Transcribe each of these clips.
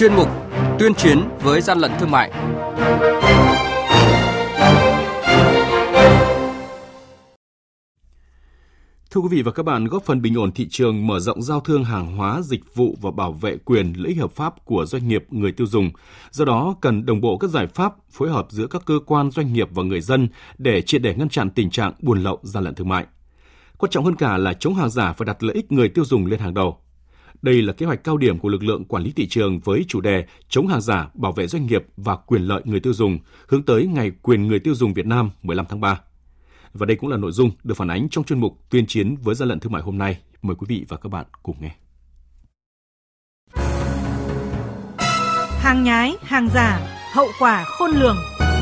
chuyên mục tuyên chiến với gian lận thương mại. Thưa quý vị và các bạn, góp phần bình ổn thị trường, mở rộng giao thương hàng hóa, dịch vụ và bảo vệ quyền lợi ích hợp pháp của doanh nghiệp, người tiêu dùng. Do đó, cần đồng bộ các giải pháp phối hợp giữa các cơ quan, doanh nghiệp và người dân để triệt để ngăn chặn tình trạng buôn lậu, gian lận thương mại. Quan trọng hơn cả là chống hàng giả và đặt lợi ích người tiêu dùng lên hàng đầu. Đây là kế hoạch cao điểm của lực lượng quản lý thị trường với chủ đề chống hàng giả, bảo vệ doanh nghiệp và quyền lợi người tiêu dùng, hướng tới Ngày Quyền Người tiêu dùng Việt Nam 15 tháng 3. Và đây cũng là nội dung được phản ánh trong chuyên mục tuyên chiến với gian lận thương mại hôm nay. Mời quý vị và các bạn cùng nghe. Hàng nhái, hàng giả, hậu quả khôn lường.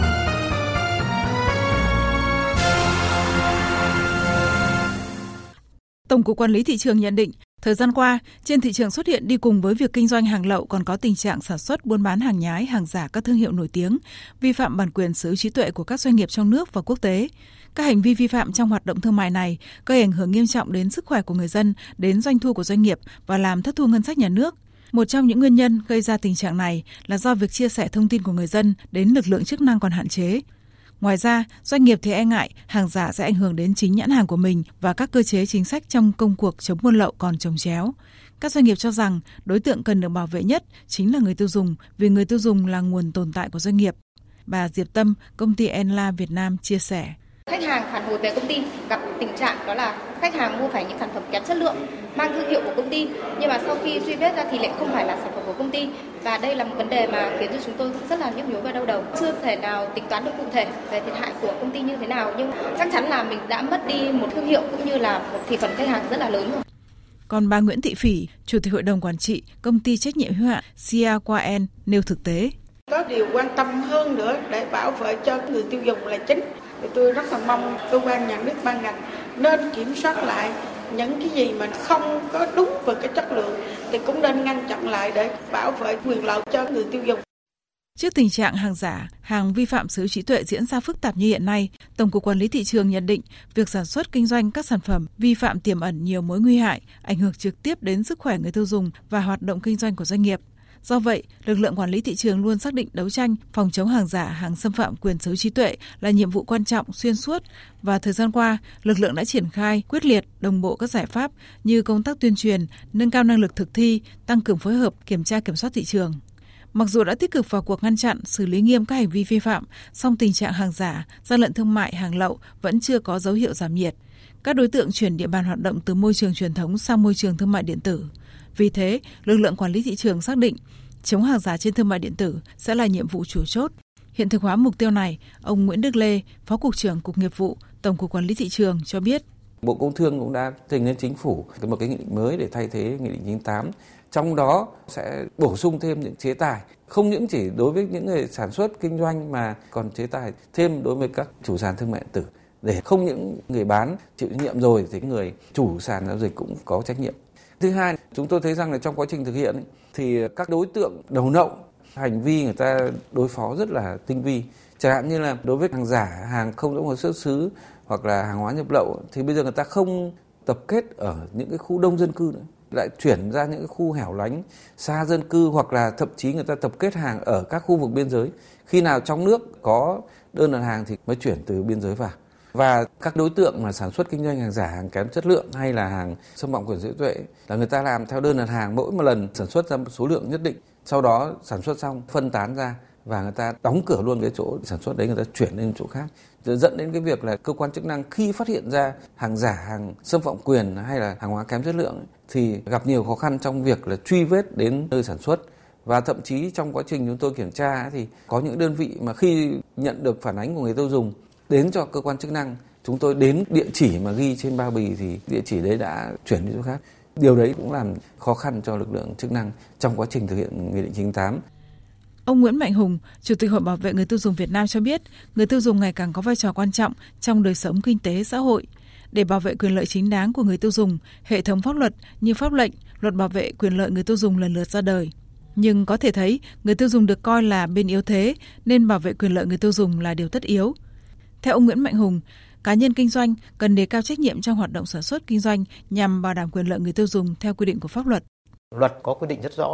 Tổng cục Quản lý thị trường nhận định, thời gian qua, trên thị trường xuất hiện đi cùng với việc kinh doanh hàng lậu còn có tình trạng sản xuất, buôn bán hàng nhái, hàng giả các thương hiệu nổi tiếng, vi phạm bản quyền sở hữu trí tuệ của các doanh nghiệp trong nước và quốc tế. Các hành vi vi phạm trong hoạt động thương mại này gây ảnh hưởng nghiêm trọng đến sức khỏe của người dân, đến doanh thu của doanh nghiệp và làm thất thu ngân sách nhà nước. Một trong những nguyên nhân gây ra tình trạng này là do việc chia sẻ thông tin của người dân đến lực lượng chức năng còn hạn chế. Ngoài ra, doanh nghiệp thì e ngại hàng giả sẽ ảnh hưởng đến chính nhãn hàng của mình và các cơ chế chính sách trong công cuộc chống buôn lậu còn chồng chéo. Các doanh nghiệp cho rằng đối tượng cần được bảo vệ nhất chính là người tiêu dùng, vì người tiêu dùng là nguồn tồn tại của doanh nghiệp. Bà Diệp Tâm, công ty Enla Việt Nam chia sẻ. Khách hàng phản hồi về công ty gặp tình trạng đó là khách hàng mua phải những sản phẩm kém chất lượng, mang thương hiệu của công ty, nhưng mà sau khi truy vết ra thì lại không phải là sản phẩm của công ty. Và đây là một vấn đề mà khiến cho chúng tôi rất là nhức nhối và đau đầu. Chưa thể nào tính toán được cụ thể về thiệt hại của công ty như thế nào, nhưng chắc chắn là mình đã mất đi một thương hiệu cũng như là một thị phần khách hàng rất là lớn rồi. Còn bà Nguyễn Thị Phỉ, Chủ tịch Hội đồng Quản trị, Công ty trách nhiệm hữu hạn Siaquen nêu thực tế. Có điều quan tâm hơn nữa để bảo vệ cho người tiêu dùng là chính. Tôi rất là mong cơ quan nhà nước ban ngành nên kiểm soát lại những cái gì mà không có đúng về cái chất lượng thì cũng nên ngăn chặn lại để bảo vệ quyền lợi cho người tiêu dùng. Trước tình trạng hàng giả, hàng vi phạm sở hữu trí tuệ diễn ra phức tạp như hiện nay, Tổng cục Quản lý thị trường nhận định việc sản xuất kinh doanh các sản phẩm vi phạm tiềm ẩn nhiều mối nguy hại, ảnh hưởng trực tiếp đến sức khỏe người tiêu dùng và hoạt động kinh doanh của doanh nghiệp. Do vậy, lực lượng quản lý thị trường luôn xác định đấu tranh, phòng chống hàng giả, hàng xâm phạm quyền sở hữu trí tuệ là nhiệm vụ quan trọng xuyên suốt và thời gian qua, lực lượng đã triển khai quyết liệt, đồng bộ các giải pháp như công tác tuyên truyền, nâng cao năng lực thực thi, tăng cường phối hợp, kiểm tra kiểm soát thị trường. Mặc dù đã tích cực vào cuộc ngăn chặn, xử lý nghiêm các hành vi vi phạm, song tình trạng hàng giả, gian lận thương mại, hàng lậu vẫn chưa có dấu hiệu giảm nhiệt. Các đối tượng chuyển địa bàn hoạt động từ môi trường truyền thống sang môi trường thương mại điện tử. Vì thế, lực lượng quản lý thị trường xác định chống hàng giả trên thương mại điện tử sẽ là nhiệm vụ chủ chốt. Hiện thực hóa mục tiêu này, ông Nguyễn Đức Lê, Phó Cục trưởng Cục Nghiệp vụ, Tổng cục Quản lý thị trường cho biết. Bộ Công Thương cũng đã trình lên Chính phủ một cái nghị định mới để thay thế nghị định 98. Trong đó sẽ bổ sung thêm những chế tài, không những chỉ đối với những người sản xuất kinh doanh mà còn chế tài thêm đối với các chủ sàn thương mại điện tử. Để không những người bán chịu trách nhiệm rồi thì người chủ sàn giao dịch cũng có trách nhiệm. Thứ hai, chúng tôi thấy rằng là trong quá trình thực hiện thì các đối tượng đầu nậu, hành vi người ta đối phó rất là tinh vi. Chẳng hạn như là đối với hàng giả, hàng không rõ nguồn xuất xứ hoặc là hàng hóa nhập lậu thì bây giờ người ta không tập kết ở những cái khu đông dân cư nữa, lại chuyển ra những cái khu hẻo lánh, xa dân cư hoặc là thậm chí người ta tập kết hàng ở các khu vực biên giới. Khi nào trong nước có đơn đặt hàng thì mới chuyển từ biên giới vào. Và các đối tượng mà sản xuất kinh doanh hàng giả, hàng kém chất lượng hay là hàng xâm phạm quyền sở hữu trí tuệ là người ta làm theo đơn đặt hàng, mỗi một lần sản xuất ra một số lượng nhất định, sau đó sản xuất xong phân tán ra và người ta đóng cửa luôn cái chỗ sản xuất đấy, người ta chuyển lên chỗ khác, dẫn đến cái việc là cơ quan chức năng khi phát hiện ra hàng giả, hàng xâm phạm quyền hay là hàng hóa kém chất lượng thì gặp nhiều khó khăn trong việc là truy vết đến nơi sản xuất. Và thậm chí trong quá trình chúng tôi kiểm tra thì có những đơn vị mà khi nhận được phản ánh của người tiêu dùng đến cho cơ quan chức năng, chúng tôi đến địa chỉ mà ghi trên bao bì thì địa chỉ đấy đã chuyển đi chỗ khác. Điều đấy cũng làm khó khăn cho lực lượng chức năng trong quá trình thực hiện Nghị định 98. Ông Nguyễn Mạnh Hùng, Chủ tịch Hội Bảo vệ Người tiêu dùng Việt Nam cho biết, người tiêu dùng ngày càng có vai trò quan trọng trong đời sống kinh tế xã hội. Để bảo vệ quyền lợi chính đáng của người tiêu dùng, hệ thống pháp luật như pháp lệnh, luật bảo vệ quyền lợi người tiêu dùng lần lượt ra đời. Nhưng có thể thấy, người tiêu dùng được coi là bên yếu thế, nên bảo vệ quyền lợi người tiêu dùng là điều tất yếu. Theo ông Nguyễn Mạnh Hùng, cá nhân kinh doanh cần đề cao trách nhiệm trong hoạt động sản xuất kinh doanh nhằm bảo đảm quyền lợi người tiêu dùng theo quy định của pháp luật. Luật có quy định rất rõ rồi.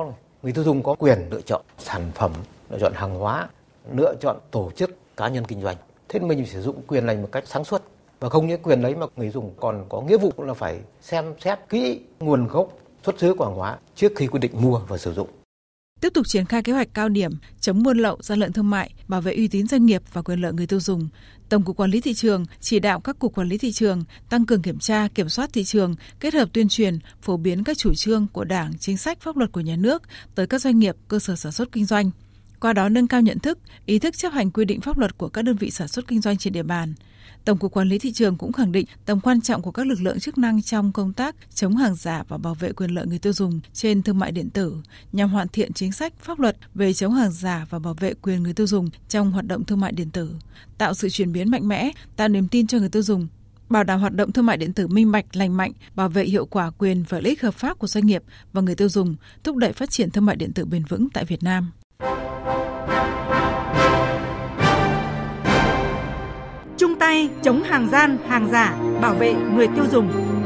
Người tiêu dùng có quyền lựa chọn sản phẩm, lựa chọn hàng hóa, lựa chọn tổ chức cá nhân kinh doanh. Thế mình phải sử dụng quyền này một cách sáng suốt. Và không những quyền đấy mà người dùng còn có nghĩa vụ là phải xem xét kỹ nguồn gốc, xuất xứ của hàng hóa trước khi quyết định mua và sử dụng. Tiếp tục triển khai kế hoạch cao điểm chống buôn lậu, gian lận thương mại, bảo vệ uy tín doanh nghiệp và quyền lợi người tiêu dùng. Tổng cục Quản lý thị trường chỉ đạo các cục quản lý thị trường tăng cường kiểm tra, kiểm soát thị trường, kết hợp tuyên truyền, phổ biến các chủ trương của Đảng, chính sách, pháp luật của nhà nước tới các doanh nghiệp, cơ sở sản xuất kinh doanh. Qua đó nâng cao nhận thức, ý thức chấp hành quy định pháp luật của các đơn vị sản xuất kinh doanh trên địa bàn. Tổng cục Quản lý thị trường cũng khẳng định tầm quan trọng của các lực lượng chức năng trong công tác chống hàng giả và bảo vệ quyền lợi người tiêu dùng trên thương mại điện tử nhằm hoàn thiện chính sách pháp luật về chống hàng giả và bảo vệ quyền người tiêu dùng trong hoạt động thương mại điện tử, tạo sự chuyển biến mạnh mẽ, tạo niềm tin cho người tiêu dùng, bảo đảm hoạt động thương mại điện tử minh bạch, lành mạnh, bảo vệ hiệu quả quyền và lợi ích hợp pháp của doanh nghiệp và người tiêu dùng, thúc đẩy phát triển thương mại điện tử bền vững tại Việt Nam. Chung tay chống hàng gian, hàng giả, bảo vệ người tiêu dùng.